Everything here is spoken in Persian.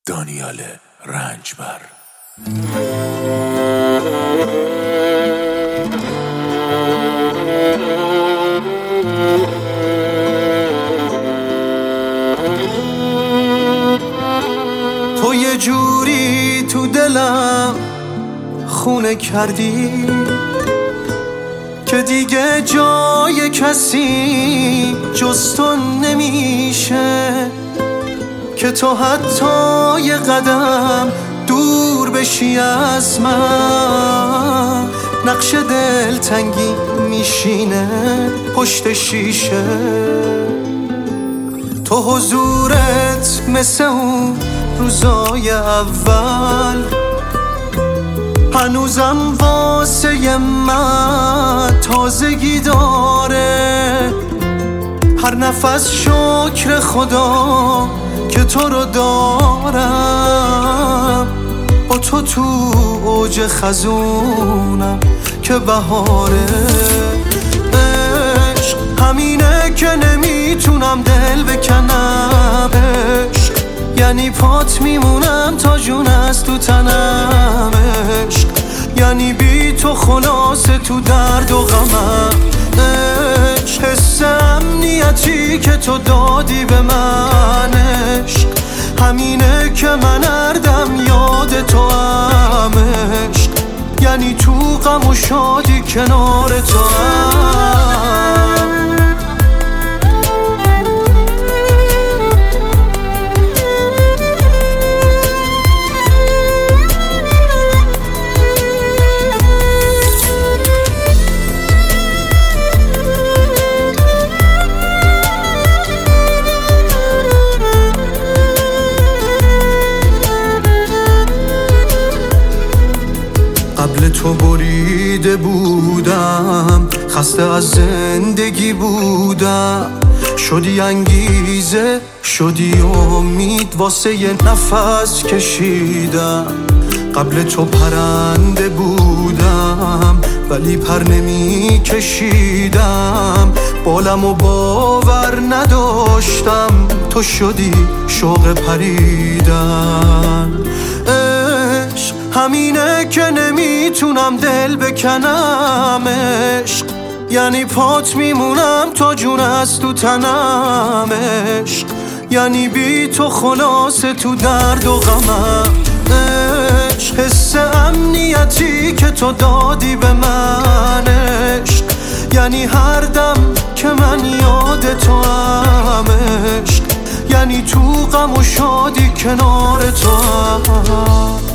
دانیال رنجبر. تو یه جوری تو دلم خونه کردی که دیگه جای کسی جز تو نمیشه، که تو حتی یه قدم دور بشی از من نقش دلتنگی میشینه پشت شیشه. تو حضورت مثل اون روزای اول هنوزم واسه من تازگی داره. هر نفس شکر خدا که تو رو دارم، با تو تو اوج خزونم که بهاره. عشق همینه که نمیتونم دل بکنم، عشق یعنی پات میمونم تا جون از تو تنم، عشق یعنی بی تو خلاصه تو درد و غمم. عشق حس امنیتی که تو دادی به من، عشق همینه که من اردم یاد تو هم، عشق یعنی تو غم و شادی کنار تو هم. قبل تو بریده بودم، خسته از زندگی بودم، شدی انگیزه شدی امید واسه یه نفس کشیدم. قبل تو پرنده بودم ولی پر نمی کشیدم، بالم و باور نداشتم تو شدی شوق پریدن. همینه که نمیتونم دل بکنم، عشق یعنی پات میمونم تا جون از تو تنم، عشق یعنی بی تو خلاصه تو درد و غمم. عشق حس امنیتی که تو دادی به من، عشق یعنی هر دم که من یاد تو هم، عشق یعنی تو غم و شادی کنار تو هم.